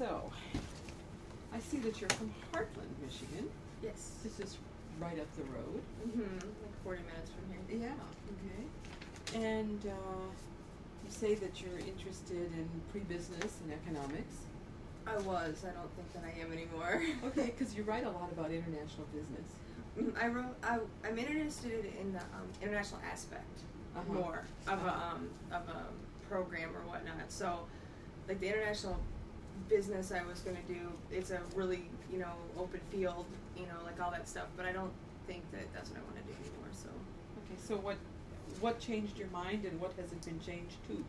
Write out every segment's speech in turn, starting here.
So, I see that you're from Heartland, Michigan. Yes. This is right up the road. Like 40 minutes from here. Yeah, okay. And you say that you're interested in pre-business and economics. I was. I don't think that I am anymore. Okay, because you write a lot about international business. I'm interested in the international aspect more of a program or whatnot. So, like the international business I was going to do, it's a really, open field, like all that stuff. But I don't think that that's what I want to do anymore. So. Okay, so what changed your mind, and what has it been changed to?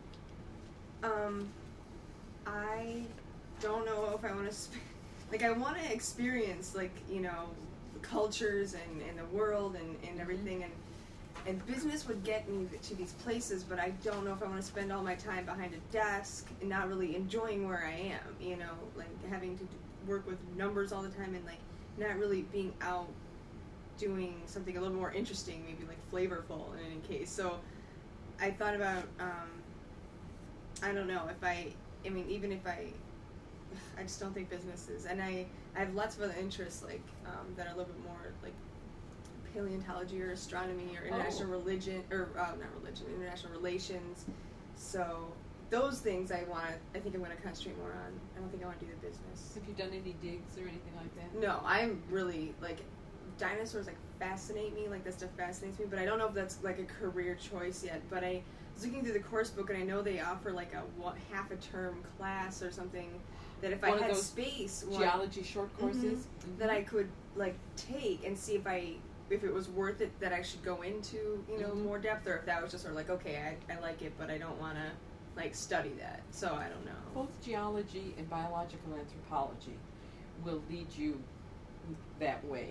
I don't know if I want to, I want to experience, cultures and the world and everything, and business would get me to these places, but I don't know if I want to spend all my time behind a desk and not really enjoying where I am, having to work with numbers all the time and, not really being out doing something a little more interesting, maybe, flavorful in any case. So I thought about, I don't know, even if I just don't think business is, and I have lots of other interests, that are a little bit more, paleontology or astronomy or international religion, or not religion, international relations. So those things I think I'm going to concentrate more on. I don't think I want to do the business. Have you done any digs or anything like that? No, I'm really, dinosaurs, fascinate me, that stuff fascinates me, but I don't know if that's, a career choice yet. But I was looking through the course book, and I know they offer, half a term class or something, that if I had space, geology short courses, that I could, take and see if it was worth it, that I should go into, more depth, or if that was just sort of okay, I like it, but I don't want to, study that. So I don't know. Both geology and biological anthropology will lead you that way.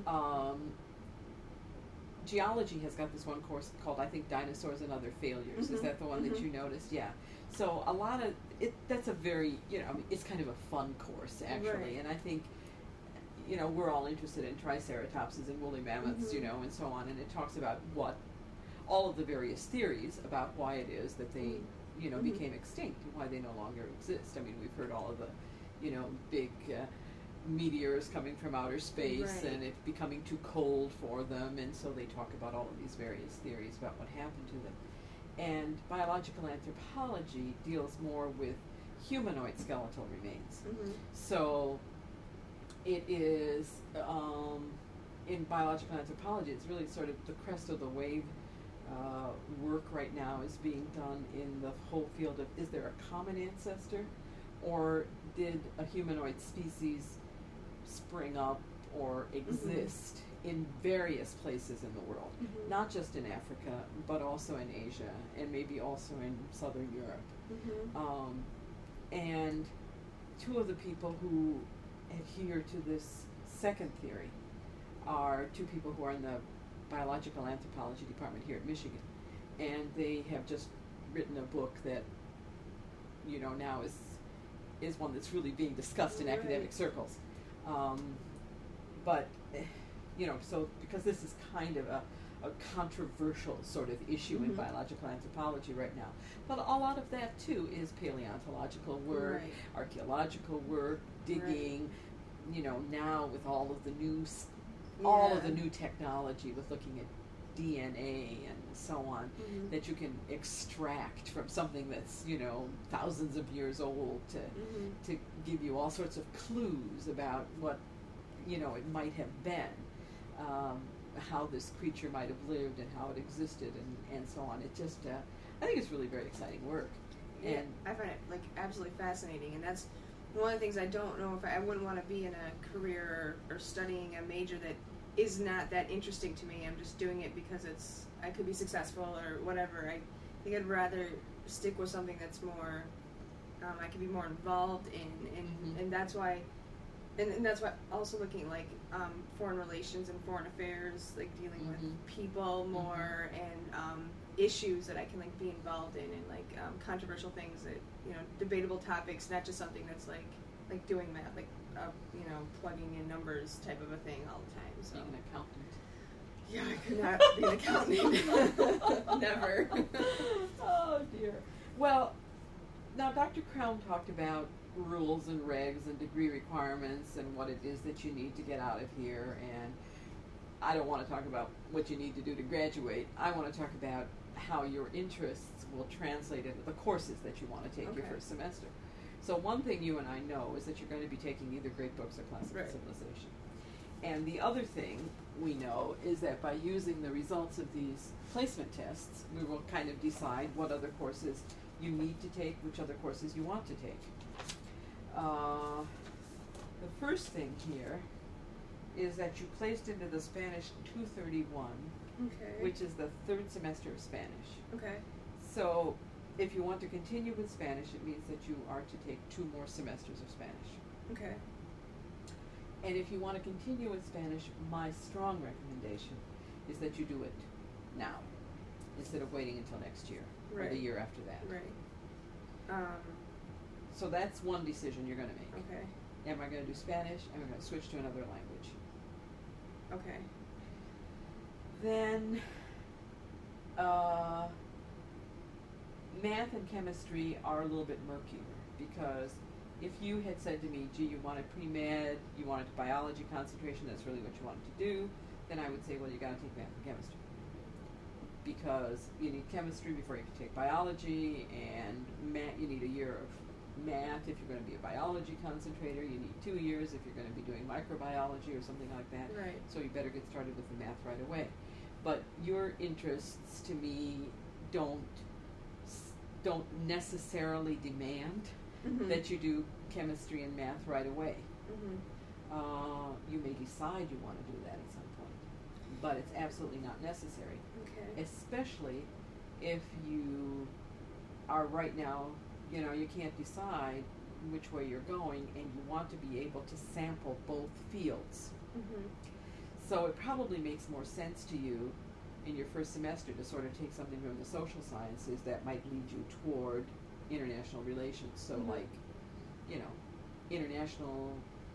Geology has got this one course called, I think, Dinosaurs and Other Failures. Is that the one that you noticed? Yeah. So a lot of it, that's a very, it's kind of a fun course, actually. Right. And I think, we're all interested in triceratopses and woolly mammoths, and so on. And it talks about all of the various theories about why it is that they, became extinct and why they no longer exist. I mean, we've heard all of the, big meteors coming from outer space, and it becoming too cold for them. And so they talk about all of these various theories about what happened to them. And biological anthropology deals more with humanoid skeletal remains. So it is, in biological anthropology, it's really sort of the crest of the wave. Work right now is being done in the whole field of, is there a common ancestor, or did a humanoid species spring up or exist in various places in the world, not just in Africa, but also in Asia, and maybe also in Southern Europe. And two of the people who adhere to this second theory are two people who are in the biological anthropology department here at Michigan, and they have just written a book that, now is one that's really being discussed in academic circles. But so because this is kind of a controversial sort of issue in biological anthropology right now. But a lot of that, too, is paleontological work, archaeological work, digging, now with all of the new technology with looking at DNA and so on, that you can extract from something that's, thousands of years old to give you all sorts of clues about what, it might have been. How this creature might have lived and how it existed and so on. It just, I think it's really very exciting work. Yeah, and I find it absolutely fascinating, and that's one of the things I don't know if I wouldn't want to be in a career or studying a major that is not that interesting to me. I'm just doing it because I could be successful or whatever. I think I'd rather stick with something that's more, I could be more involved in, and that's why. And that's why also looking foreign relations and foreign affairs, dealing with people more and issues that I can be involved in, and controversial things that debatable topics, not just something that's like doing math, plugging in numbers type of a thing all the time. So being an accountant. Yeah, I could not be an accountant. Never. Oh dear. Well, now Dr. Crown talked about rules and regs and degree requirements and what it is that you need to get out of here. And I don't want to talk about what you need to do to graduate. I want to talk about how your interests will translate into the courses that you want to take your first semester. So one thing you and I know is that you're going to be taking either Great Books or Classical Civilization. And the other thing we know is that by using the results of these placement tests, we will kind of decide what other courses you need to take, which other courses you want to take. The first thing here is that you placed into the Spanish 231, which is the third semester of Spanish. So if you want to continue with Spanish, it means that you are to take 2 more semesters of Spanish. And if you want to continue with Spanish, my strong recommendation is that you do it now instead of waiting until next year or the year after that. So that's one decision you're going to make. Am I going to do Spanish? Am I going to switch to another language? Then math and chemistry are a little bit murkier, because if you had said to me, gee, you wanted pre-med, you wanted biology concentration, that's really what you wanted to do, then I would say, well, you got to take math and chemistry. Because you need chemistry before you can take biology, and math, you need a year of math if you're going to be a biology concentrator. You need 2 years if you're going to be doing microbiology or something like that. So you better get started with the math right away. But your interests, to me, don't necessarily demand that you do chemistry and math right away. You may decide you want to do that at some point, but it's absolutely not necessary. Especially if you are right now, you can't decide which way you're going, and you want to be able to sample both fields. So it probably makes more sense to you in your first semester to sort of take something from the social sciences that might lead you toward international relations. So like, international,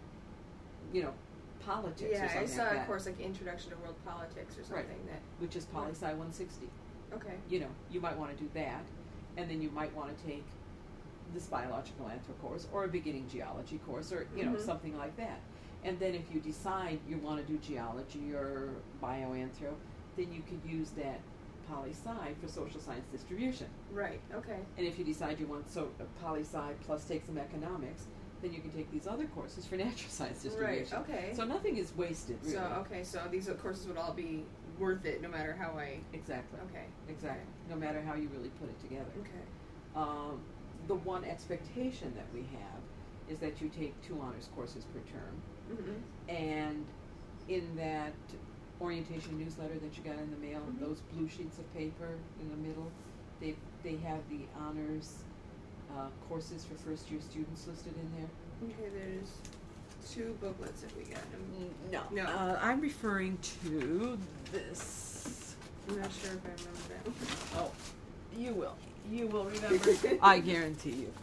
politics or something like that. Yeah, I saw a course like Introduction to World Politics or something which is Poli-Sci 160. You might want to do that, and then you might want to take this biological anthro course or a beginning geology course or, something like that. And then if you decide you want to do geology or bioanthro, then you could use that Poli-Sci for social science distribution. And if you decide you want Poli-Sci plus take some economics, then you can take these other courses for natural science distribution. So nothing is wasted, really. So these courses would all be worth it no matter how I... Exactly. No matter how you really put it together. The one expectation that we have is that you take 2 honors courses per term. And in that orientation newsletter that you got in the mail, those blue sheets of paper in the middle, they have the honors courses for first-year students listed in there. There's 2 booklets that we got. No. I'm referring to this. I'm not sure if I remember that one. Oh, you will. You will remember. I guarantee you.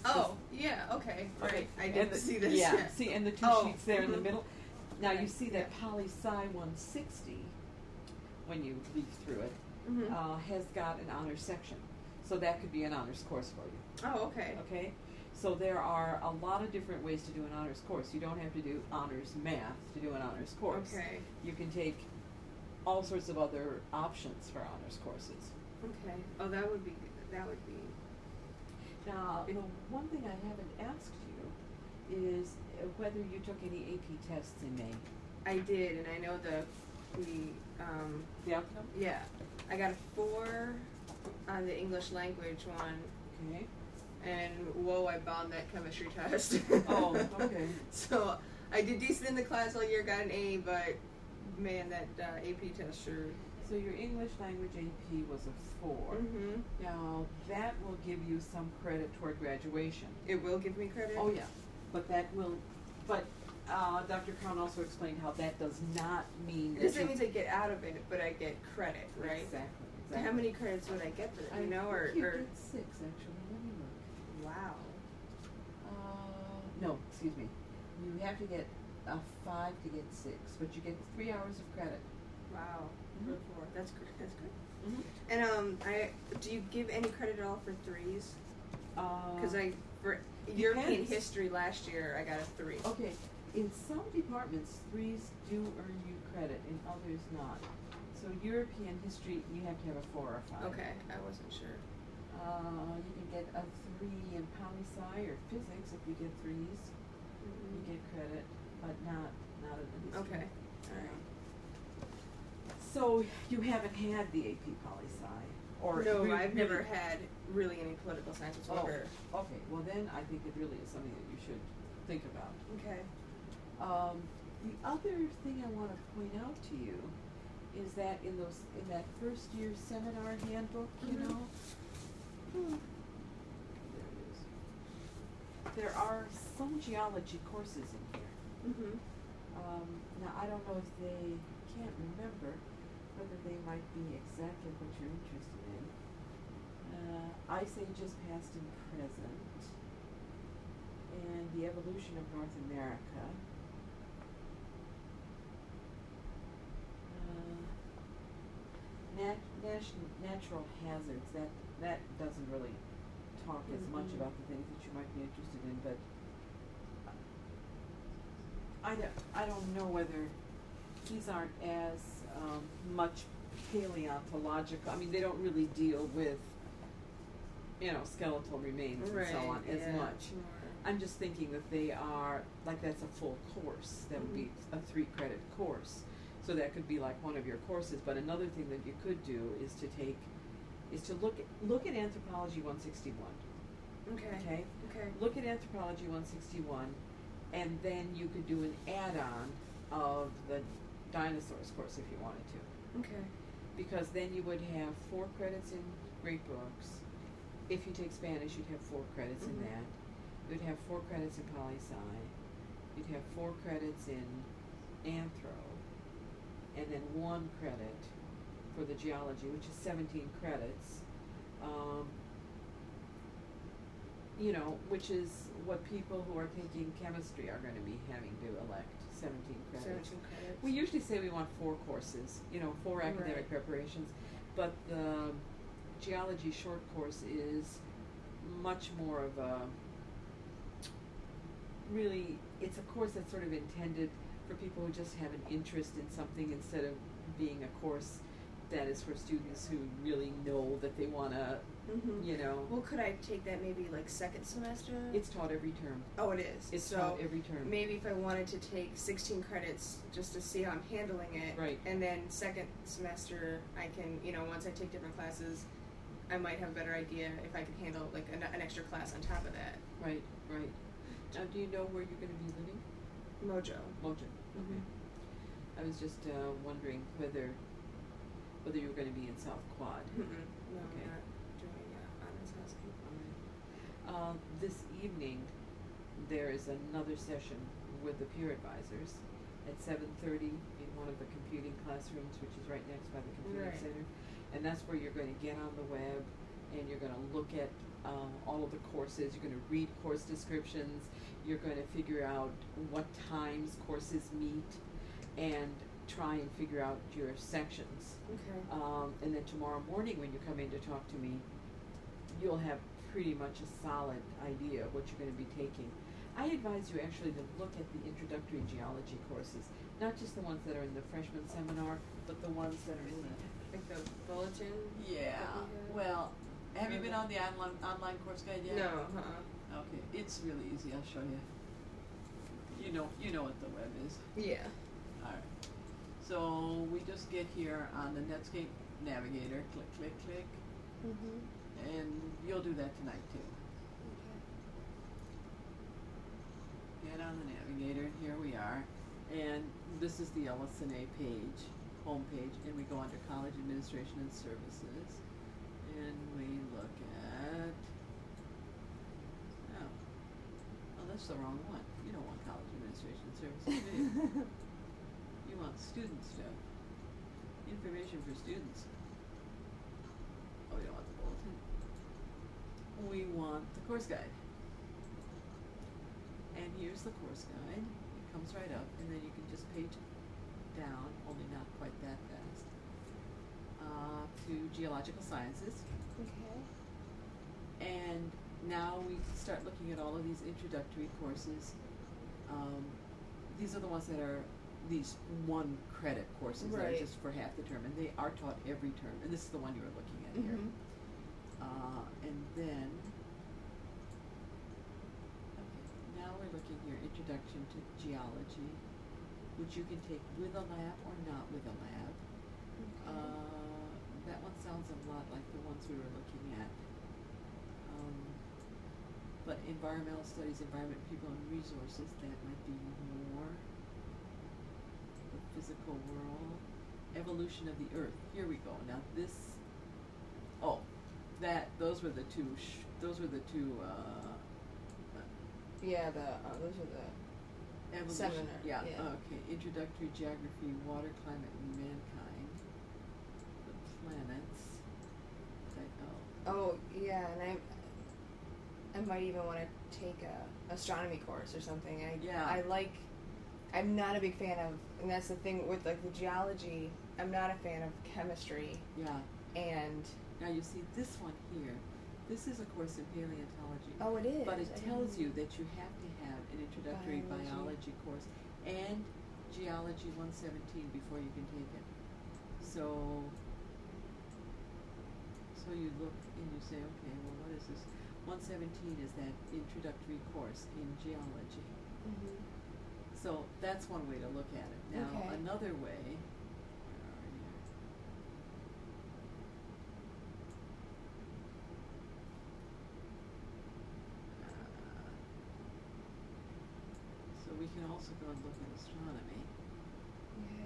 I didn't see this. See, and the 2 sheets there in the middle. Now you see that Poli-Sci 160, when you leaf through it, has got an honors section. So that could be an honors course for you. Okay? So there are a lot of different ways to do an honors course. You don't have to do honors math to do an honors course. You can take all sorts of other options for honors courses. Oh, that would be... Now, the one thing I haven't asked you is whether you took any AP tests in May. I did, and I know the outcome? Yeah. I got a 4 on the English language one. And whoa, I bombed that chemistry test. So I did decent in the class all year, got an A, but man, that AP test sure... So your English language AP was a 4. Now, that will give you some credit toward graduation. It will give me credit? Oh, yeah. But that will... But Dr. Crown also explained how that does not mean that... It doesn't mean I get out of it, but I get credit, right? Exactly. How many credits would I get for that? You or get 6, actually. Let me look. Wow. No, excuse me. You have to get a 5 to get 6, but you get 3 hours of credit. Wow. That's good. And do you give any credit at all for 3s? Because European Depends. history last year, I got a 3. Okay, in some departments, 3s do earn you credit, in others not. So European history, you have to have a 4 or a 5. Okay, I wasn't sure. You can get a 3 in poli-sci or physics if you get 3s. You get credit, but not in the history. Okay, alright. So you haven't had the AP poli-sci, or No, re- I've really- never had really any political science whatsoever. Oh, okay. Well, then I think it really is something that you should think about. Okay. The other thing I want to point out to you is that in that first year seminar handbook, you Mhm. know, there it is. There are some geology courses in here. Mhm. Now I don't know if they can't remember whether they might be exactly what you're interested in. Ice Ages Past and Present, and the Evolution of North America. Natural hazards, that doesn't really talk as much Mhm. about the things that you might be interested in, but I don't know whether these aren't as much paleontological. I mean, they don't really deal with, skeletal remains and so on as yeah, much. more. I'm just thinking that they are, like, that's a full course. That would be a 3-credit course. So that could be like one of your courses. But another thing that you could do is to look at Anthropology 161. Okay. Okay? Okay. Look at Anthropology 161, and then you could do an add-on of the Dinosaurs course if you wanted to. Okay. Because then you would have 4 credits in Great Books. If you take Spanish, you'd have 4 credits in Mhm. that. You'd have 4 credits in poli-sci. You'd have 4 credits in anthro, and then 1 credit for the geology, which is 17 credits. Which is what people who are taking chemistry are going to be having to elect, 17 credits. 17 credits. We usually say we want 4 courses, 4 academic Right. preparations, but the geology short course is much more of it's a course that's sort of intended for people who just have an interest in something instead of being a course that is for students who really know that they want to, Mhm. Well, could I take that maybe like second semester? It's taught every term. Oh, it is. It's so taught every term. maybe if I wanted to take 16 credits just to see how I'm handling it, Right. and then second semester I can, once I take different classes, I might have a better idea if I can handle like an extra class on top of that. Right. Now, do you know where you're going to be living? Mojo. Mojo. Okay. I was just wondering whether you were going to be in South Quad. No, Okay. I'm not doing honors housing. This evening, there is another session with the peer advisors at 7:30 in one of the computing classrooms, which is right next by the computing Right. center, and that's where you're going to get on the web and you're going to look at all of the courses. You're going to read course descriptions. You're going to figure out what times courses meet, and try and figure out your sections. Okay. And then tomorrow morning when you come in to talk to me, you'll have pretty much a solid idea of what you're going to be taking. I advise you actually to look at the introductory geology courses, not just the ones that are in the freshman seminar, but the ones that are in the... Like the bulletin? Yeah. that we have? Well, have you been on the online course guide yet? No. Okay, it's really easy. I'll show you. You know what the web is. Yeah. All right. So we just get here on the Netscape Navigator. Click, click, click, and you'll do that tonight too. Get on the Navigator. Here we are, and this is the LSNA page, home page, and we go under College Administration and Services, and we look at. Oh, that's the wrong one. You don't want College Administration and Services, do you? You want student stuff. Information for students. Oh, we don't want the bulletin. We want the course guide. And here's the course guide. It comes right up, and then you can just page down, only not quite that fast, to Geological Sciences. Okay. And now we start looking at all of these introductory courses. These are the ones that are these 1 credit courses that are Right. just for half the term, and they are taught every term. And this is the one you were looking at here. Mhm. And then, okay, now we're looking here, Introduction to Geology, which you can take with a lab or not with a lab. That one sounds a lot like the ones we were looking at. But environmental studies, environment, people, and resources, that might be more the physical world. Evolution of the earth. Here we go. Now this, those were the two, Yeah, those are the evolution. seminar. Yeah, Yeah. okay. Introductory geography, water, climate, and mankind. The planets. Oh yeah, and I might even want to take a astronomy course or something. I'm not a big fan of, and that's the thing with like the geology. I'm not a fan of chemistry. Yeah. And Now you see this one here. This is a course in paleontology. oh, it is. But it I tells didn't- you that you have to have an introductory biology course and Geology 117 before you can take it. So you look and you say, okay, well, what is this? 117 is that introductory course in geology. Mhm. So that's one way to look at it. Now, Okay. another way, where are you? So we can also go and look at astronomy. Okay.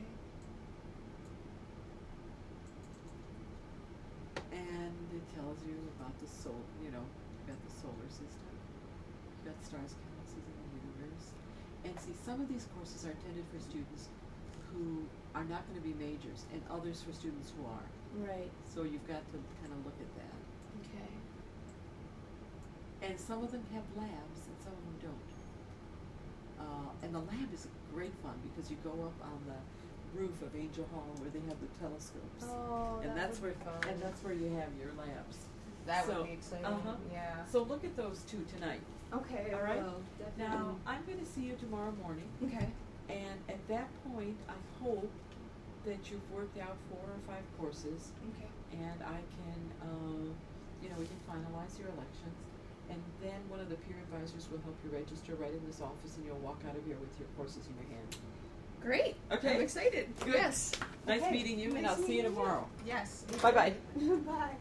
And it tells you about the you've got the solar system, you've got stars, galaxies, and the universe. And see, some of these courses are intended for students who are not going to be majors, and others for students who are. Right. So you've got to kind of look at that. Okay. And some of them have labs, and some of them don't. And the lab is great fun because you go up on the roof of Angel Hall where they have the telescopes. Oh, and that that's would where be fun. and that's where you have your labs. That So, would be exciting. uh-huh. Yeah. So look at those two tonight. Okay. All right. Well, definitely. Now I'm going to see you tomorrow morning, Okay. and at that point I hope that you've worked out 4 or 5 courses, Okay. and I can, we can finalize your elections, and then one of the peer advisors will help you register right in this office, and you'll walk out of here with your courses in your hand. Great. Okay. I'm excited. Good. Yes. Nice Okay. meeting you, and Nice I'll see you meeting tomorrow. Yes. Bye-bye. Bye.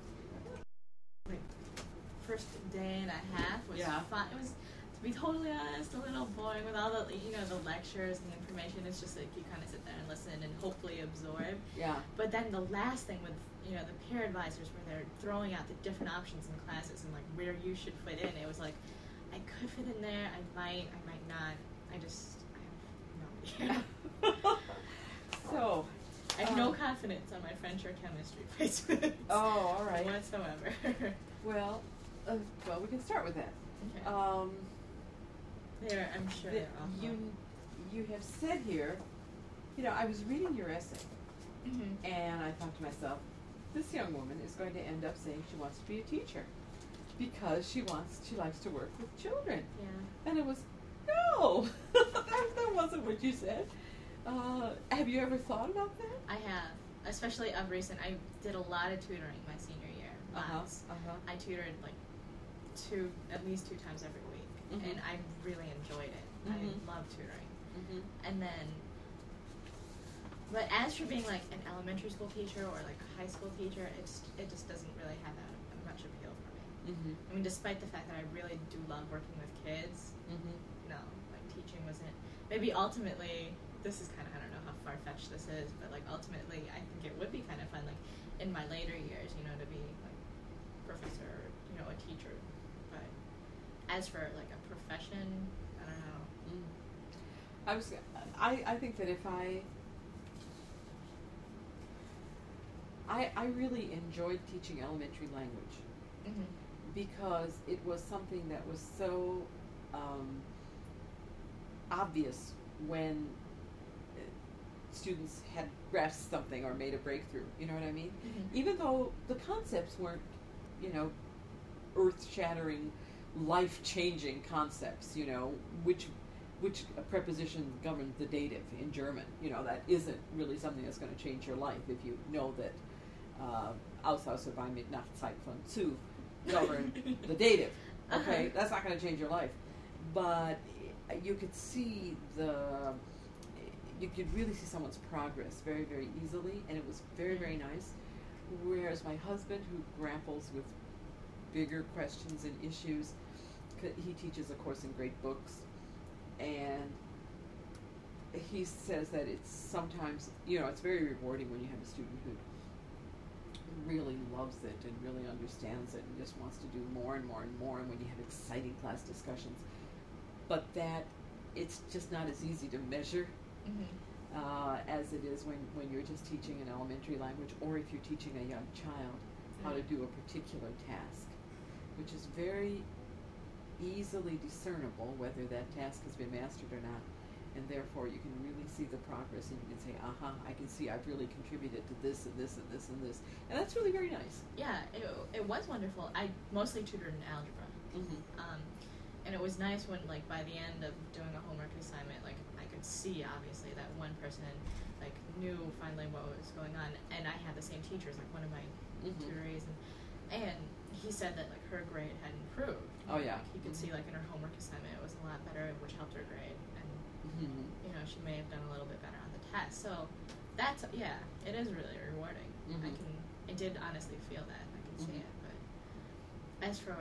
First day and a half was Yeah. fun. It was, to be totally honest, a little boring with all the the lectures and the information. It's just like you kind of sit there and listen and hopefully absorb. Yeah. But then the last thing with the peer advisors where they're throwing out the different options in classes and like where you should fit in. It was like I could fit in there. I might not. I have no idea. So. I have no confidence on my French or chemistry placements. Oh, all right. Whatsoever. Well, we can start with that. Okay. I'm sure the, they're awful. you have said here, I was reading your essay, Mm-hmm. and I thought to myself, this young woman is going to end up saying she wants to be a teacher because she likes to work with children. Yeah. And it was, no, that wasn't what you said. Have you ever thought about that? I have, especially of recent. I did a lot of tutoring my senior year. Lots. I tutored at least 2 times every week, Mhm. and I really enjoyed it. Mhm. I love tutoring. Mm-hmm. And then, but as for being like an elementary school teacher or like a high school teacher, it just doesn't really have that much appeal for me. Mm-hmm. I mean, despite the fact that I really do love working with kids, Mm-hmm. no, like teaching wasn't. Maybe ultimately, this is kind of, I don't know how far fetched this is, but like ultimately, I think it would be kind of fun, like in my later years, to be like professor, a teacher. But as for like a profession, I don't know. I think that if I really enjoyed teaching elementary language Mm-hmm. because it was something that was so obvious when students had grasped something or made a breakthrough. You know what I mean? Mm-hmm. Even though the concepts weren't, earth-shattering, life-changing concepts, you know, which preposition governs the dative in German. You know, that isn't really something that's going to change your life if you know that Auslaufe bei Mitternachtszeit von zu govern the dative. Okay, that's not going to change your life. But you could see you could really see someone's progress very, very easily, and it was very, very nice. Whereas my husband, who grapples with bigger questions and issues, he teaches a course in great books, and he says that it's sometimes, you know, it's very rewarding when you have a student who really loves it and really understands it and just wants to do more and more and more, and when you have exciting class discussions. But that it's just not as easy to measure as it is when you're just teaching an elementary language, or if you're teaching a young child how to do a particular task, which is very easily discernible whether that task has been mastered or not. And therefore, you can really see the progress, and you can say, I can see I've really contributed to this and this and this and this. And that's really very nice. Yeah, it was wonderful. I mostly tutored in algebra. And it was nice when, like, by the end of doing a homework assignment, like, I could see, obviously, that one person, like, knew finally what was going on. And I had the same teachers, like, one of my tutorees. And he said that, like, her grade had improved. Oh, yeah. Like, he could see, like, in her homework assignment, it was a lot better, which helped her grade. You know, she may have done a little bit better on the test. So that's, yeah, it is really rewarding. I did honestly feel that. I can see it. But as for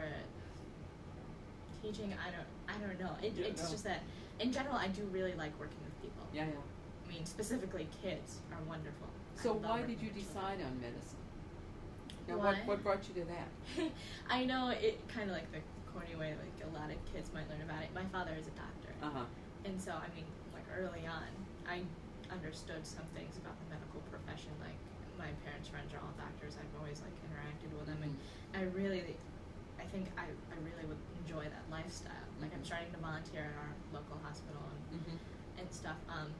teaching, I don't know. It's just that, in general, I do really like working with people. Yeah. I mean, specifically kids are wonderful. So why did you decide on medicine? Now, what brought you to that? I know it kind of like the corny way, like a lot of kids might learn about it. My father is a doctor. And so, I mean, like early on, I understood some things about the medical profession. Like, my parents' friends are all doctors. I've always, like, interacted with them. And I really would enjoy that lifestyle. Like, I'm starting to volunteer at our local hospital and stuff.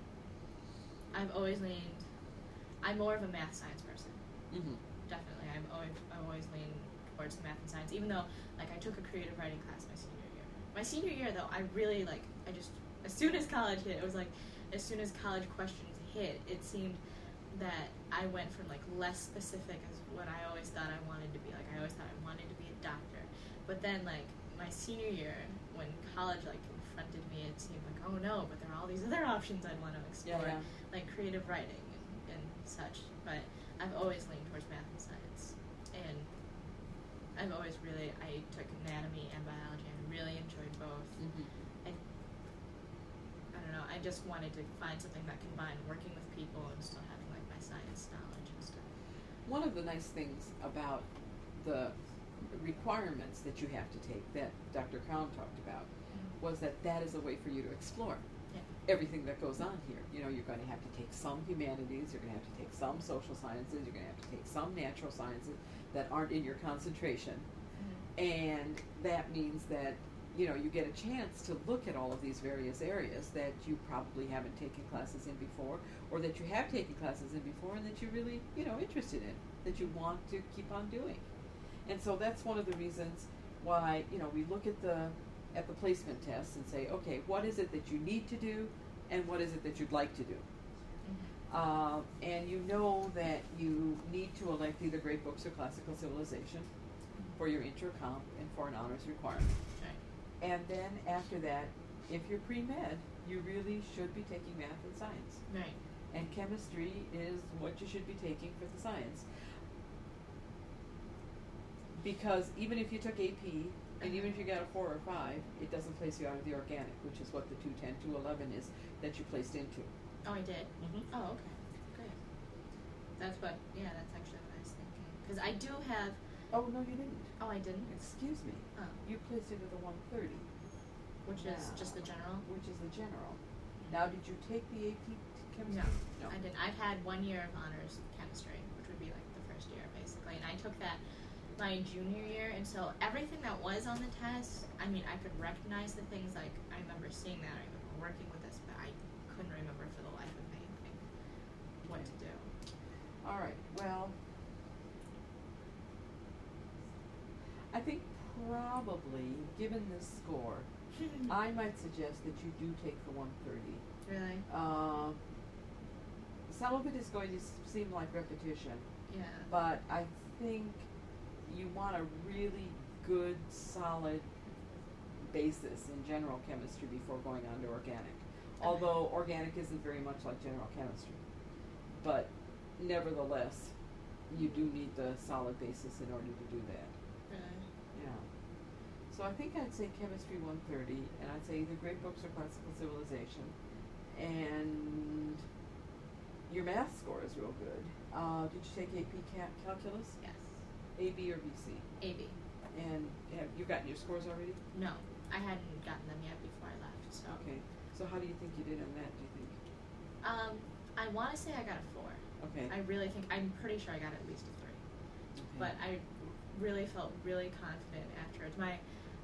I've always I'm more of a math science person. Definitely. I've always leaned towards math and science, even though, like, I took a creative writing class my senior year. My senior year, though, I really, like, as soon as college hit, it was like, as soon as college questions hit, it seemed that I went from, like, less specific as what I always thought I wanted to be. Like, I always thought I wanted to be a doctor. But then, like, my senior year, when college, like, confronted me, it seemed like, oh no, but there are all these other options I'd want to explore, like creative writing and such. But I've always leaned towards math and science. And I took anatomy and biology, and really enjoyed both. I don't know, I just wanted to find something that combined working with people and still having, like, my science knowledge and stuff. One of the nice things about the requirements that you have to take that Dr. Crown talked about was that is a way for you to explore everything that goes on here. You know, you're going to have to take some humanities, you're going to have to take some social sciences, you're going to have to take some natural sciences that aren't in your concentration. And that means that, you know, you get a chance to look at all of these various areas that you probably haven't taken classes in before, or that you have taken classes in before and that you're really, you know, interested in, that you want to keep on doing. And so that's one of the reasons why, you know, we look at the placement tests and say, okay, what is it that you need to do, and what is it that you'd like to do? And you know that you need to elect either great books or classical civilization for your inter-comp and for an honors requirement. And then after that, if you're pre-med, you really should be taking math and science. Right. And chemistry is what you should be taking for the science. Because even if you took AP, and even if you got a 4 or 5, it doesn't place you out of the organic, which is what the 210, 211 is that you placed into. Oh, I did? Oh, okay. Great. That's actually what I was thinking. Because I do have... Oh, no, you didn't. Oh, I didn't? Excuse me. Oh. You placed into the 130. Which is just the general? Which is the general. Now, did you take the AP chemistry? No, I didn't. I've had 1 year of honors chemistry, which would be like the first year, basically. And I took that my junior year, and so everything that was on the test, I mean, I could recognize the things, like, I remember seeing that, I remember working with this, but I couldn't remember for the life of me what to do. All right, well, I think probably, given this score, I might suggest that you do take the 130. Really? Some of it is going to seem like repetition, Yeah. but I think you want a really good, solid basis in general chemistry before going on to organic. Although organic isn't very much like general chemistry. But nevertheless, you do need the solid basis in order to do that. Really? Yeah. So I think I'd say chemistry 130, and I'd say either great books or classical civilization. And your math score is real good. Did you take AP calculus? Yes. A, B, or BC? AB. And have you gotten your scores already? No, I hadn't gotten them yet before I left. So. Okay. So how do you think you did on that, do you think? I want to say I got a 4. Okay. I'm pretty sure I got at least a 3. Okay. But I really felt really confident afterwards. My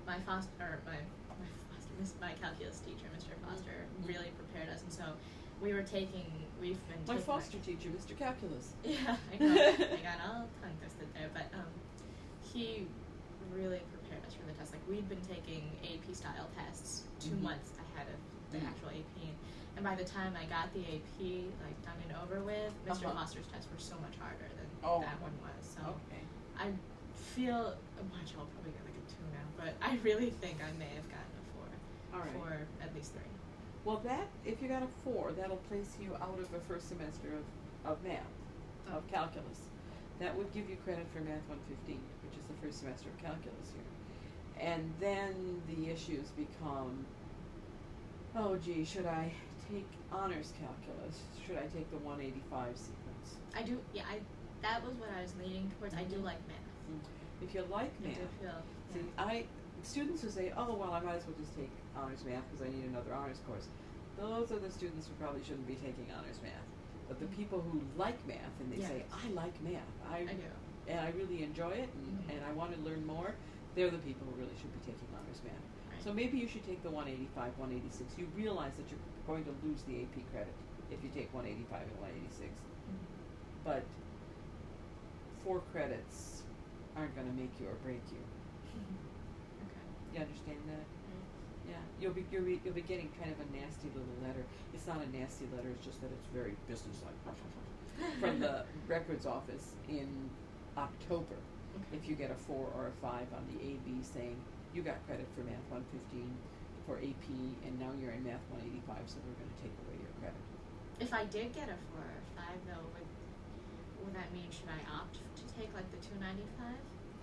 calculus teacher, Mr. Foster, really prepared us, and so we've been My taking foster teacher, Mr. Calculus. Yeah, I know. I got all tongue twisted there, but he really prepared us for the test. Like, we'd been taking AP style tests 2 months ahead of the actual AP, and by the time I got the AP like done and over with, Mr. Foster's tests were so much harder than that one was. So Okay. I feel, watch, I'll probably get like a 2 now, but I really think I may have gotten a 4. All right. For at least 3. Well, if you got a 4, that'll place you out of a first semester of math, of calculus. That would give you credit for Math 115, which is the first semester of calculus here. And then the issues become, oh gee, should I take honors calculus? Should I take the 185 sequence? I do, yeah, that was what I was leaning towards. I do like math. If you like I math, do feel, see, students who say, oh, well, I might as well just take honors math because I need another honors course. Those are the students who probably shouldn't be taking honors math. But the people who like math and they say, I like math, I do. and I really enjoy it, and I want to learn more, they're the people who really should be taking honors math. Right. So maybe you should take the 185, 186. You realize that you're going to lose the AP credit if you take 185 and 186. But 4 credits aren't going to make you or break you. Okay. You understand that? Right. Yeah, you'll be getting kind of a nasty little letter. It's not a nasty letter; it's just that it's very businesslike from the records office in October. Okay. If you get a 4 or a 5 on the AB, saying you got credit for Math 115 for AP, and now you're in Math 185, so we're going to take away your credit. If I did get a 4 or 5, though, would that mean should I opt to take like the 295?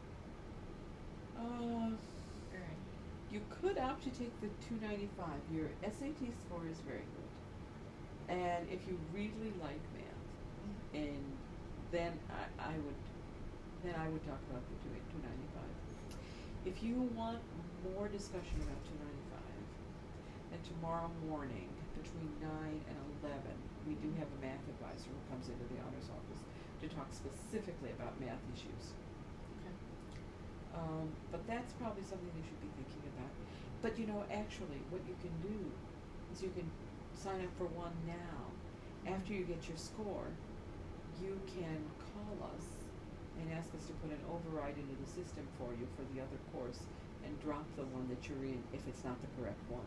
You could opt to take the 295. Your SAT score is very good, and if you really like math, and then I would talk about the 295. If you want more discussion about 295, then tomorrow morning between 9 and 11, we do have a math advisor who comes into the honors office to talk specifically about math issues. Okay. But that's probably something you should be thinking about. But actually, what you can do is you can sign up for one now. After you get your score, you can call us and ask us to put an override into the system for you for the other course and drop the one that you're in if it's not the correct one.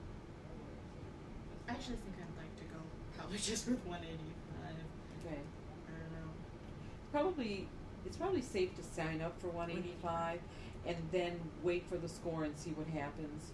I actually think I'd like to go probably just with 185. Okay. I don't know. It's probably safe to sign up for 185 and then wait for the score and see what happens,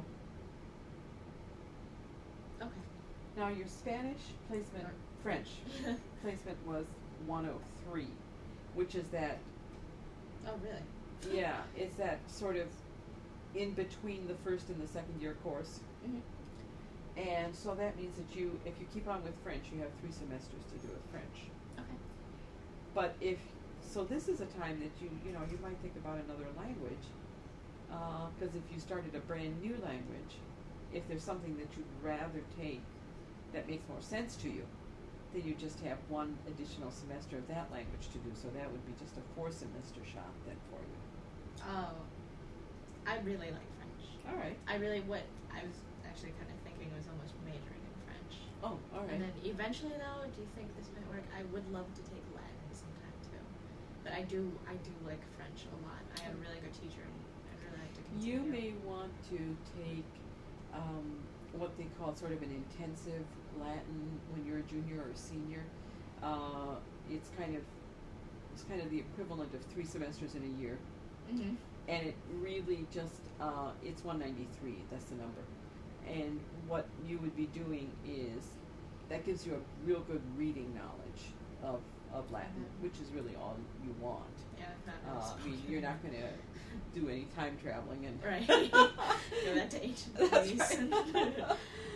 Okay. Now your Spanish placement, French placement was 103, which is that, Oh, really? yeah, it's that sort of in between the first and the second year course. Mm-hmm. And so that means that if you keep on with French, you have 3 semesters to do with French. Okay. But so this is a time that you might think about another language, because if you started a brand new language, if there's something that you'd rather take that makes more sense to you, then you just have 1 additional semester of that language to do. So that would be just a 4-semester shot then for you. Oh, I really like French. All right. What I was actually kind of thinking was almost majoring in French. Oh, all right. And then eventually, though, do you think this might work? I would love to take Latin sometime too, but I do like French a lot. I have a really good teacher, and I really You continue. may want to take what they call sort of an intensive Latin when you're a junior or a senior. It's kind of the equivalent of 3 semesters in a year, Mhm. and it really just it's 193. That's the number. And what you would be doing is that gives you a real good reading knowledge of Latin, Mhm. which is really all you want. Yeah, not I mean, you're not going to do any time traveling and Right. Go back to ancient That's Greece. right. No.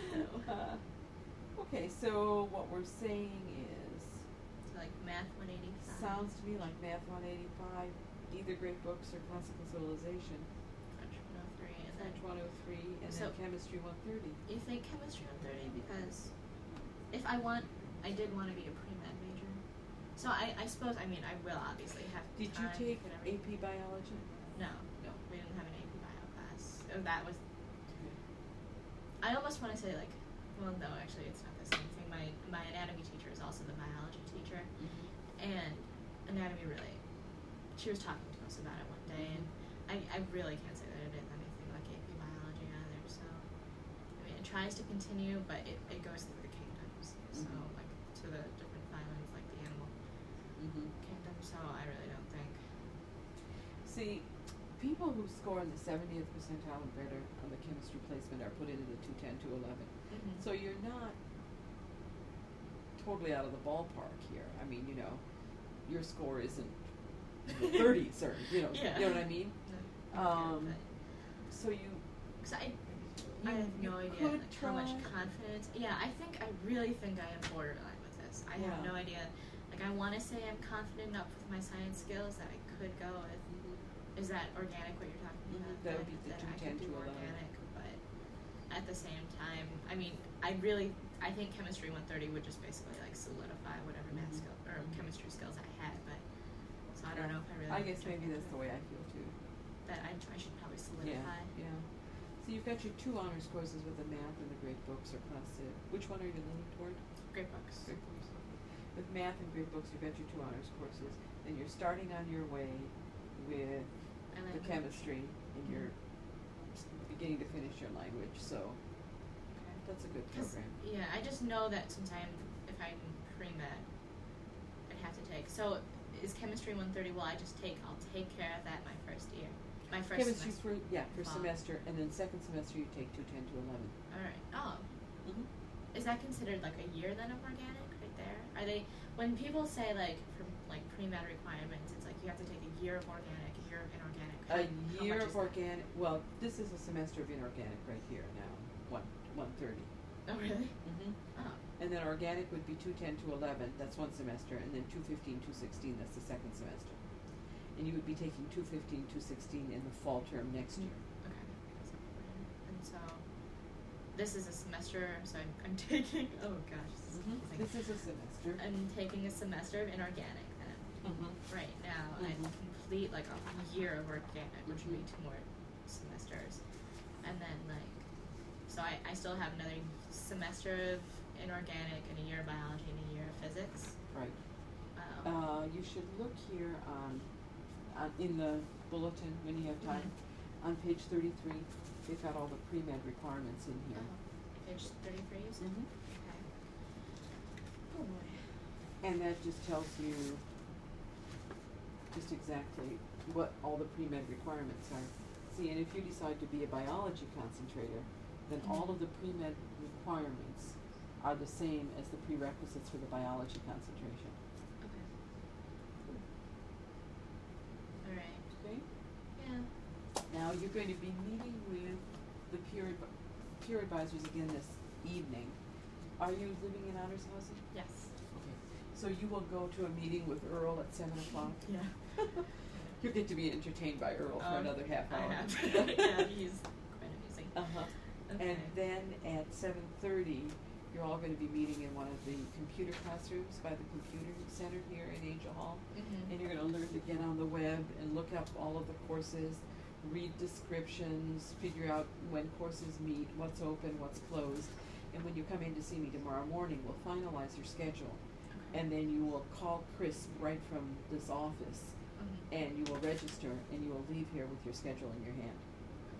Okay, so what we're saying is, So like math 185. sounds to me like Math 185, either Great Books or Classical Civilization, French 103, and then French 103, and So- then Chemistry 130. you think chemistry 130 because if I did want to be a pre-med major. So I suppose I will obviously have Did you time take and everything. AP Biology? No, we didn't have an AP Bio class. Oh, that was. I almost want to say like, well, no, actually, it's not the same thing. My anatomy teacher is also the biology teacher, and anatomy really. She was talking to us about it one day, and I really can't say that it is anything like AP Biology either. So, I mean, it tries to continue, but it goes through the kingdoms. So Mhm. like to the different phylums, like the animal kingdom. So I really don't think. See, people who score in the 70th percentile and better on the chemistry placement are put into the 210 to 11. So you're not totally out of the ballpark here. I mean, your score isn't in the 30s or, Yeah. you know what I mean? So you, Because I you have no you idea could like, how much try- confidence. Yeah, I really think I am borderline with this. I have Yeah. no idea. Like, I want to say I'm confident enough with my science skills that I could go with. Is that organic? What you're talking Mhm. about? That would be the that I 210 could do to 11. organic, but at the same time, I mean, I think chemistry 130 would just basically like solidify whatever math Mhm. skill or Mhm. chemistry skills I had. But so I don't know if I really. I guess jump maybe into that's the it. way I feel too. That I should probably solidify. Yeah. So you've got your 2 honors courses with the math and the Great Books or Class Civ. Which one are you leaning toward? Great books. Great Books. With math and Great Books, you've got your 2 honors courses. Then you're starting on your way with I like the it. chemistry, and you're beginning to finish your language. So Okay. that's a good 'Cause, program. yeah, I just know that if I'm pre-med, I'd have to take. So is chemistry 130? I'll take care of that my first year, my first Chemistry semester. first Wow. semester, and then second semester you take 210 to 11. All right. Oh, Mm-hmm. is that considered like a year then of organic right there? Are they when people say like for like pre-med requirements, it's like you have to take a year of organic, a year of inorganic. A How year much of is that? organic. Well, this is a semester of inorganic right here now. 130. Oh really? Mm-hmm. Oh. And then organic would be 210 to 11. That's one semester, and then 215, 216. That's the second semester. And you would be taking 215, 216 in the fall term next year. Okay. And so this is a semester. So I'm taking. Oh gosh. This is confusing. This is a semester. I'm taking a semester of inorganic then. Right now, I'd Mhm. complete like a year of organic, which would be 2 more semesters, and then so I still have another semester of inorganic and a year of biology and a year of physics. Right. Um, You should look here on in the bulletin when you have time. On page 33, they've got all the pre-med requirements in here. Page 33, you said? Mhm. Okay. Oh boy. And that just tells you just exactly what all the pre-med requirements are. See, and if you decide to be a biology concentrator, then all of the pre-med requirements are the same as the prerequisites for the biology concentration. Okay. All right. Okay? Yeah. Now, you're going to be meeting with the peer advisors again this evening. Are you living in Honors Housing? Yes. Okay. So you will go to a meeting with Earl at 7 o'clock? Yeah. You'll get to be entertained by Earl for another half hour. I have. Yeah, he's quite amusing. Uh-huh. Okay. And then at 7:30, you're all going to be meeting in one of the computer classrooms by the computer center here in Angel Hall. Mhm. And you're going to learn to get on the web and look up all of the courses, read descriptions, figure out when courses meet, what's open, what's closed. And when you come in to see me tomorrow morning, we'll finalize your schedule. Okay. And then you will call Chris right from this office, Mhm. and you will register, and you will leave here with your schedule in your hand.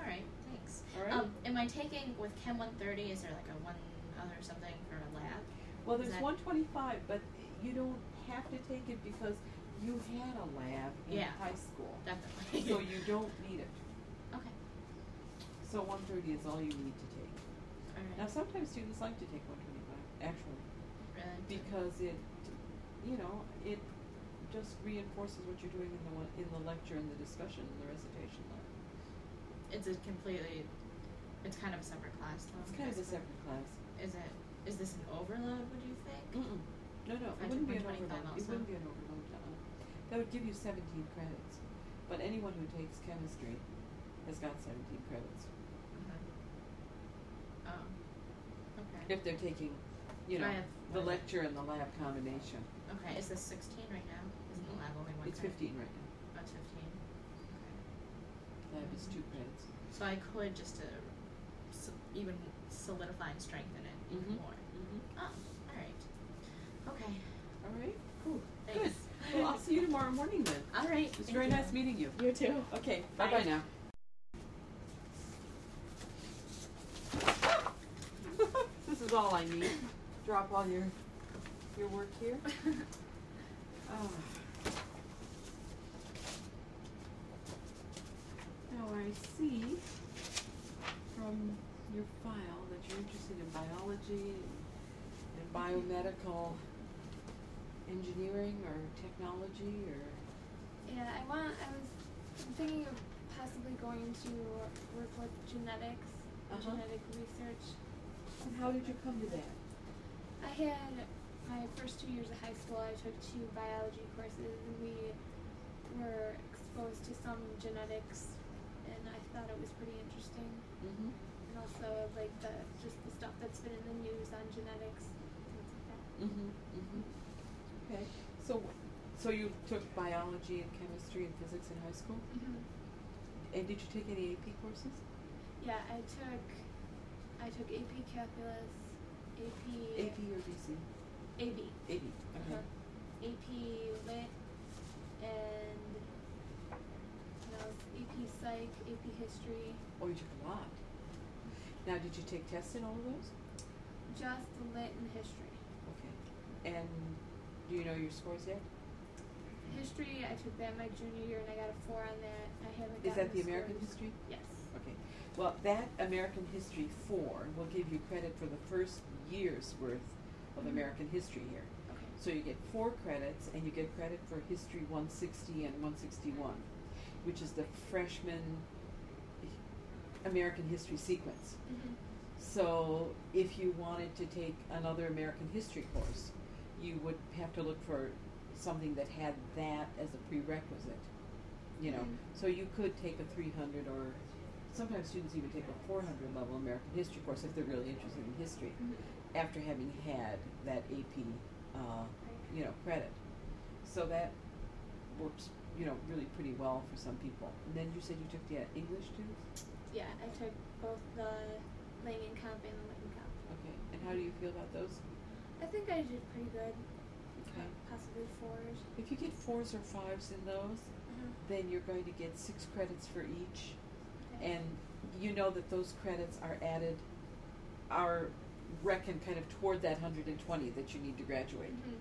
All right, thanks. All right. Am I taking with Chem 130? Is there like a one other something for a lab? Well, Is there's that- 125, but you don't have to take it because you had a lab in Yeah. high school, Definitely. so you don't need it. Okay. So 130 is all you need to take. All right. Now, sometimes students like to take 125, actually, Really? because it, it just reinforces what you're doing in the lecture and the discussion and the recitation lab. It's a completely. It's kind of a separate class, though. It's kind of a separate class. Is it? Is this an overload? Would you think? Mm-mm. No, If I it wouldn't be took an 125 overload. It also? wouldn't be an overload. That would give you 17 credits. But anyone who takes chemistry has got 17 credits. Mm-hmm. Oh. Okay. If they're taking, I have the one. lecture and the lab combination. Okay. Is this 16 right now? Isn't the lab only one? It's credit? 15 right now. Oh, it's 15. Okay. Lab is 2 credits. So I could just even solidify and strengthen it even Mhm. more. Mm-hmm. Oh, all right. Okay. All right. Cool. Thanks. Good. Well, I'll see you tomorrow morning then. All right. It was thank very you. nice meeting you. You too. Okay. Bye. Bye-bye now. This is all I need. Drop all your work here. Now I see from your file that you're interested in biology and biomedical engineering or technology or Yeah, I'm thinking of possibly going to work with genetics, genetic research. and how did you come to that? I had my first 2 years of high school, I took 2 biology courses, and we were exposed to some genetics, and I thought it was pretty interesting. Mm-hmm. And also like just the stuff that's been in the news on genetics, things like that. Mm-hmm. Mm-hmm. Okay. So you took biology and chemistry and physics in high school? Mm-hmm. And did you take any AP courses? Yeah, I took AP Calculus, AP or BC? AB. AP. Okay. AP Lit, and AP Psych, AP History, Oh, you took a lot. Now, did you take tests in all of those? just Lit and History. Okay. And do you know your scores yet? History, I took that my junior year and I got a 4 on that. I haven't Is gotten that the American scores. history? Yes. Okay. Well, that American History 4 will give you credit for the first year's worth of Mhm. American history here. Okay. So you get 4 credits, and you get credit for History 160 and 161, which is the freshman American history sequence. Mm-hmm. So if you wanted to take another American history course, you would have to look for something that had that as a prerequisite. Mhm. So you could take a 300, or sometimes students even take a 400 level American history course if they're really interested in history, Mm-hmm. after having had that AP, credit. So that works, really pretty well for some people. And then you said you took the English too? Yeah, I took both the Langen Comp and the Lincoln Comp. Okay. And how do you feel about those? I think I did pretty good. Okay. Possibly 4s. If you get 4s or 5s in those, then you're going to get 6 credits for each. Okay. And you know that those credits are reckoned kind of toward that 120 that you need to graduate. Mhm.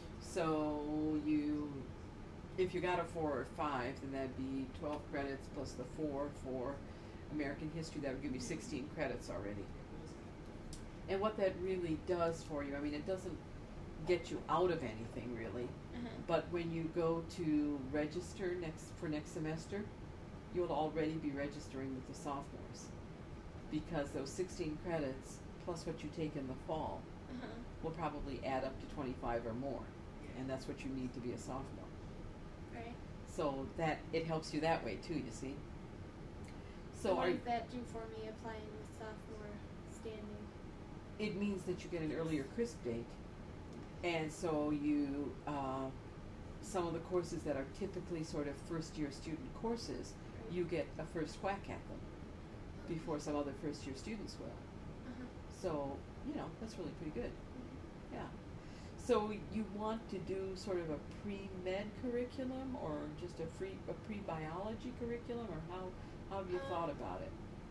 So if you got a 4 or 5, then that'd be 12 credits plus the 4 for American history. That would give you 16 credits already. And what that really does for you, it doesn't get you out of anything really, but when you go to register next semester, you'll already be registering with the sophomores, because those 16 credits plus what you take in the fall will probably add up to 25 or more, and that's what you need to be a sophomore. Right. So that it helps you that way too, you see. So what does that do for me applying with sophomore standing? it means that you get an earlier crisp date, and so you some of the courses that are typically sort of first year student courses, Right. you get a first whack at them before some other first year students will. So that's really pretty good. Yeah. So you want to do sort of a pre-med curriculum, or just a pre-biology curriculum, or how have you thought about it?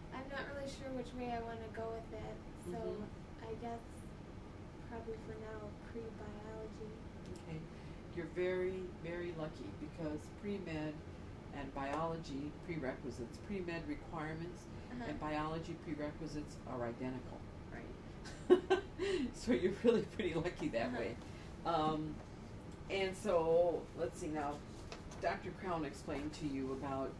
I'm not really sure which way I want to go with it, so Mhm. I guess probably for now pre-biology. Okay, you're very, very lucky because pre-med and biology prerequisites, pre-med requirements Uh-huh. and biology prerequisites are identical. Right. So you're really pretty lucky that Uh-huh. way. And so, let's see now, Dr. Crown explained to you about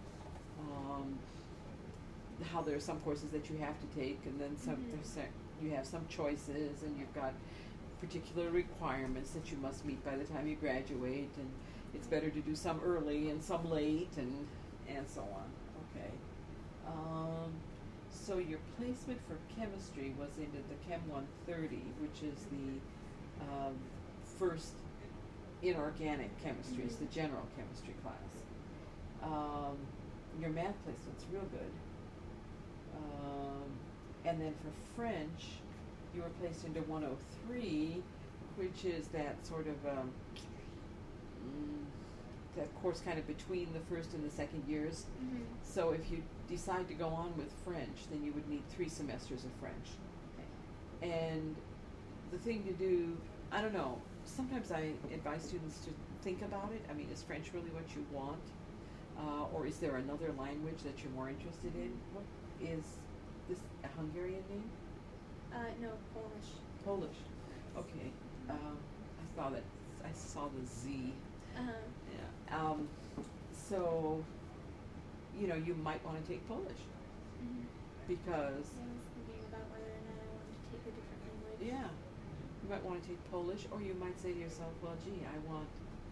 how there are some courses that you have to take, and then some Mhm. you have some choices, and you've got particular requirements that you must meet by the time you graduate, and it's better to do some early and some late, and so on. Okay. So your placement for chemistry was into the Chem 130, which is the first inorganic chemistry. It's the general chemistry class. Your math placement's real good. And then for French, you were placed into 103, which is that sort of that course kind of between the first and the second years. Mhm. So if you decide to go on with French, then you would need 3 semesters of French. Okay. And the thing to do, I don't know, sometimes I advise students to think about it. I mean, is French really what you want? Or is there another language that you're more interested in? What is this, a Hungarian name? No, Polish. Polish. Okay. I saw the Z. Uh-huh. Yeah. So, you might want to take Polish Mhm. because, I was thinking about whether or not I wanted to take a different language. yeah, you might want to take Polish, or you might say to yourself, well, gee, I want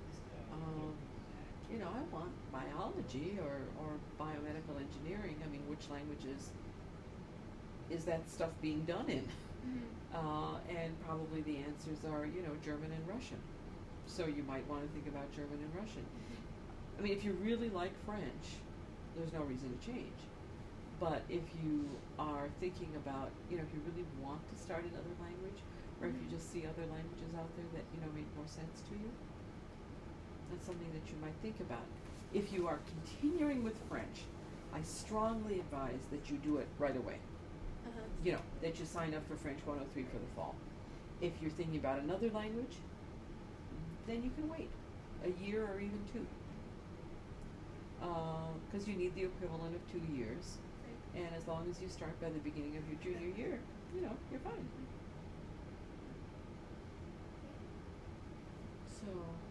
biology or biomedical engineering. I mean, which languages is that stuff being done in? Mhm. And probably the answers are, German and Russian. So you might want to think about German and Russian. I mean, if you really like French, there's no reason to change. But if you are thinking about, if you really want to start another language, or if you just see other languages out there that, make more sense to you, that's something that you might think about. If you are continuing with French, I strongly advise that you do it right away. Uh-huh. That you sign up for French 103 for the fall. If you're thinking about another language, then you can wait a year or even 2. Because you need the equivalent of 2 years. Right. And as long as you start by the beginning of your junior year, you're fine. So,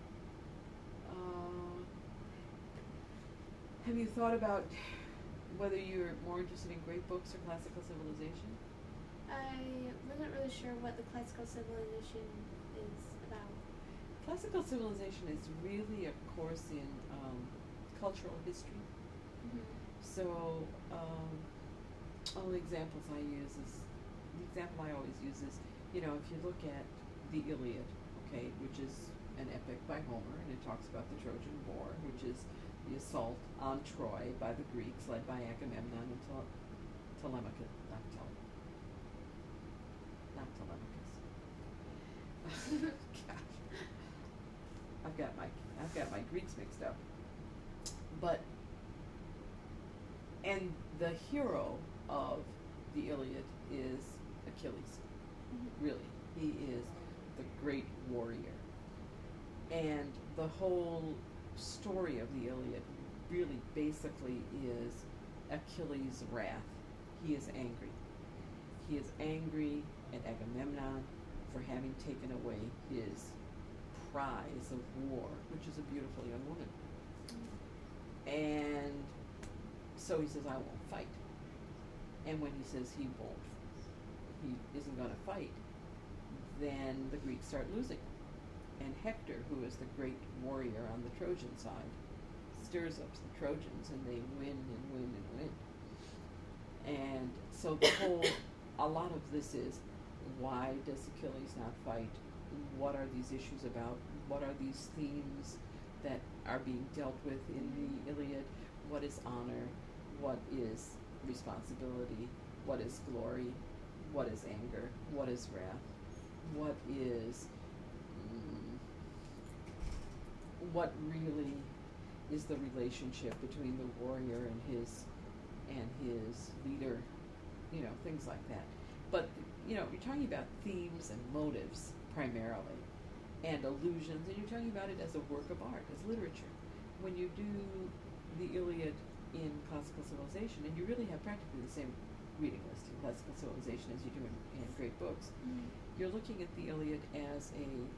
have you thought about whether you're more interested in great books or classical civilization? I wasn't really sure what the classical civilization is about. Classical civilization is really a course in cultural history. Mhm. So, all the examples I use is, the example I always use is, if you look at the Iliad, okay, which is an epic by Homer, and it talks about the Trojan War, which is the assault on Troy by the Greeks, led by Agamemnon and Telemachus, not Telemachus. Gosh, I've got my Greeks mixed up. But, and the hero of the Iliad is Achilles. Really, he is the great warrior. And the whole story of the Iliad really basically is Achilles' wrath. He is angry. He is angry at Agamemnon for having taken away his prize of war, which is a beautiful young woman. And so he says, I won't fight. And when he says he isn't going to fight, then the Greeks start losing. And Hector, who is the great warrior on the Trojan side, stirs up the Trojans, and they win and win and win. And so a lot of this is, why does Achilles not fight? What are these issues about? What are these themes that are being dealt with in the Iliad? What is honor? What is responsibility? What is glory? What is anger? What is wrath? What is what really is the relationship between the warrior and his leader things like that. But you're talking about themes and motives primarily, and allusions, and you're talking about it as a work of art, as literature. When you do the Iliad in classical civilization, and you really have practically the same reading list in classical civilization as you do in great books, you're looking at the Iliad as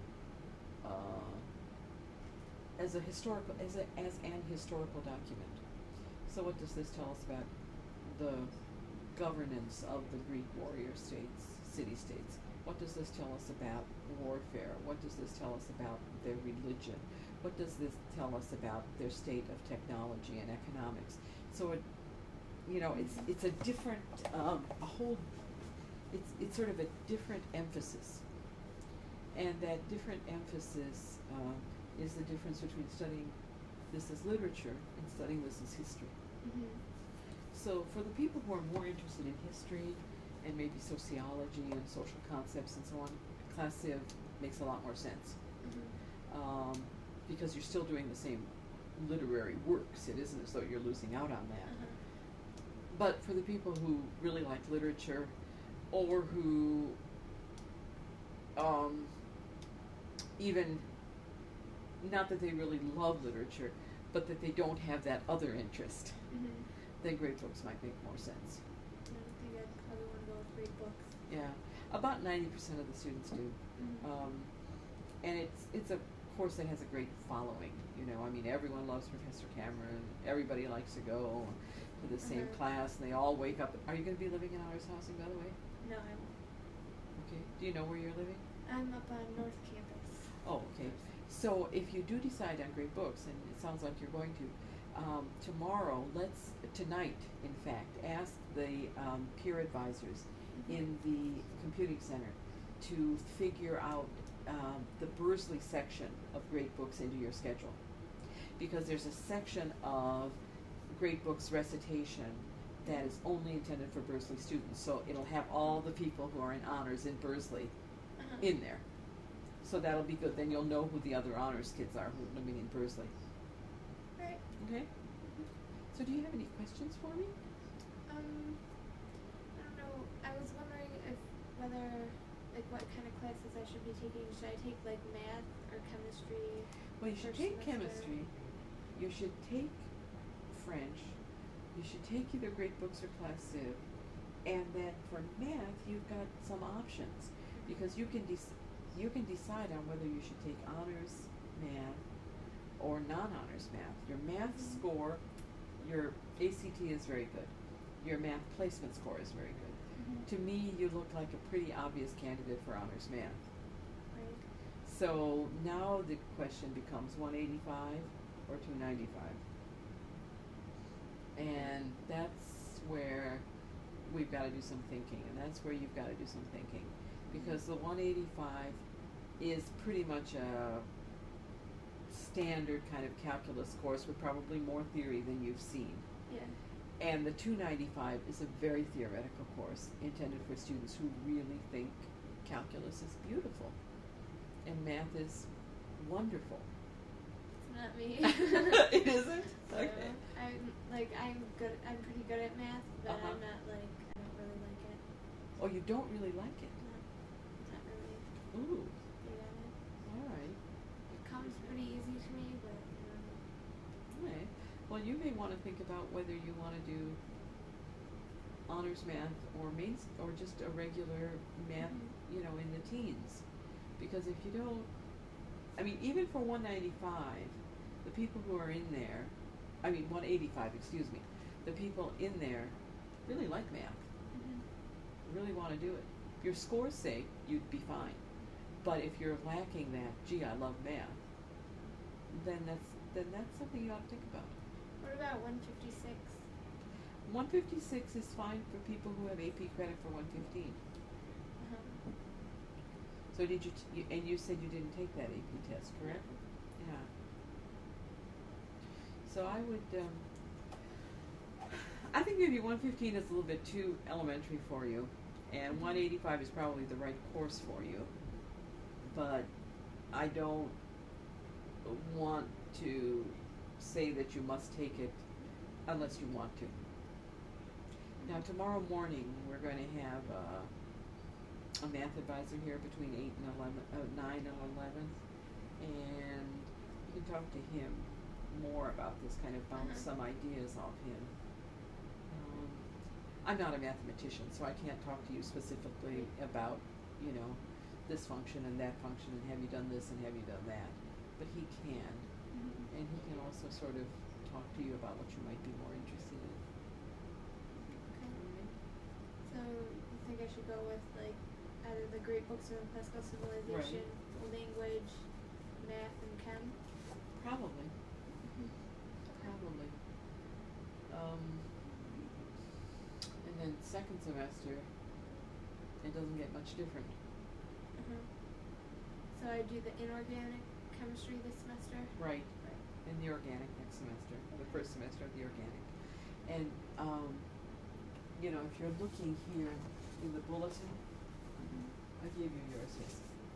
an historical document. So what does this tell us about the governance of the Greek warrior states, city-states? What does this tell us about warfare? What does this tell us about their religion? What does this tell us about their state of technology and economics? So it's a different, it's sort of a different emphasis. And that different emphasis is the difference between studying this as literature and studying this as history. So for the people who are more interested in history and maybe sociology and social concepts and so on, Class Civ makes a lot more sense. Because you're still doing the same literary works. It isn't as though you're losing out on that. But for the people who really like literature, or who even, not that they really love literature, but that they don't have that other interest, then great books might make more sense. I think I'd probably want to go with great books. Yeah, about 90% of the students do. And it's a course that has a great following. Everyone loves Professor Cameron. Everybody likes to go to the same class, and they all wake up. Are you going to be living in Honors Housing, by the way? No, I won't. Okay. Do you know where you're living? I'm up on North Campus. Oh, okay. So if you do decide on great books, and it sounds like you're going to, tonight, in fact, ask the peer advisors in the computing center to figure out the Bursley section of great books into your schedule. Because there's a section of great books recitation that is only intended for Bursley students. So it'll have all the people who are in honors in Bursley in there. So that'll be good. Then you'll know who the other honors kids are who are living in Bursley. Right. Okay? So do you have any questions for me? I don't know. I was wondering what kind of classes I should be taking. Should I take math or chemistry? Well, you should first take semester? chemistry. You should take French. You should take either Great Books or Class Civ. And then for math, you've got some options, because you can decide on whether you should take honors math or non-honors math. Your math score, your ACT is very good. Your math placement score is very good. To me, you look like a pretty obvious candidate for honors math. Right. So now the question becomes 185 or 295. And that's where we've got to do some thinking, and that's where you've got to do some thinking. Because the 185 is pretty much a standard kind of calculus course with probably more theory than you've seen. Yeah. And the 295 is a very theoretical course intended for students who really think calculus is beautiful and math is wonderful. It's not me. It isn't? So, Okay. I'm pretty good at math, but Uh-huh. I'm not I don't really like it. Oh, you don't really like it? Not really Ooh, big on it. all right. It comes pretty easy to me, but Okay. Well, you may want to think about whether you want to do honors math or or just a regular math, in the teens. Because if you don't, even for 195, the people who are in there, 185, excuse me, the people in there really like math, really want to do it. For your score's sake, you'd be fine. But if you're lacking that, gee, I love math, then that's something you ought to think about. what about 156? 156 is fine for people who have AP credit for 115. So did and you said you didn't take that AP test, correct? Yeah. So I would, I think maybe 115 is a little bit too elementary for you, and 185 is probably the right course for you. But I don't want to say that you must take it unless you want to. Now tomorrow morning we're going to have a math advisor here between 8 and 11, 9 and 11, and you can talk to him more about this, kind of bounce some ideas off him. I'm not a mathematician, so I can't talk to you specifically about, you know, this function and that function and have you done this and have you done that. But he can. And he can also sort of talk to you about what you might be more interested in. Okay. So you think I should go with like either the great books on classical civilization, language, math, and chem? Probably. Probably. And then second semester, it doesn't get much different. So I do the inorganic chemistry this semester. Right. And the organic next semester, the first semester of the organic. And, you know, if you're looking here in the bulletin, I gave you yours, yes.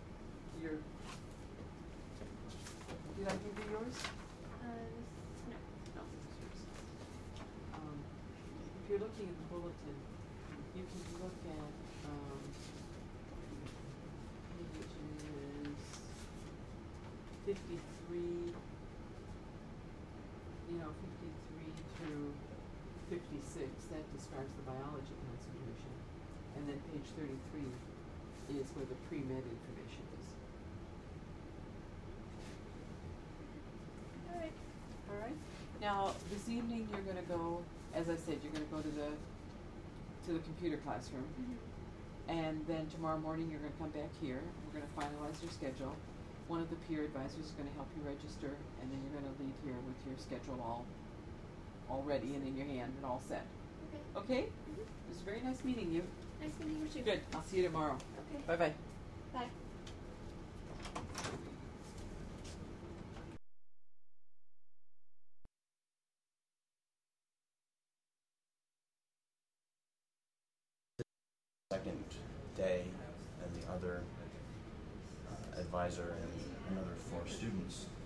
Did I give you yours? No. No, this is yours. If you're looking at the bulletin, you can look at, pages 53, 53 through 56, that describes the biology concentration. And then page 33 is where the pre-med information is. Alright. All right. Now, this evening you're going to go, as I said, you're going to go to the computer classroom. And then tomorrow morning you're going to come back here. We're going to finalize your schedule. One of the peer advisors is going to help you register, and then you're going to leave here with your schedule all ready and in your hand and all set. Okay. Okay? It was very nice meeting you. Nice meeting you too. Good. I'll see you tomorrow. Okay. Bye-bye. Bye. Second day, and the other advisor and another 4 students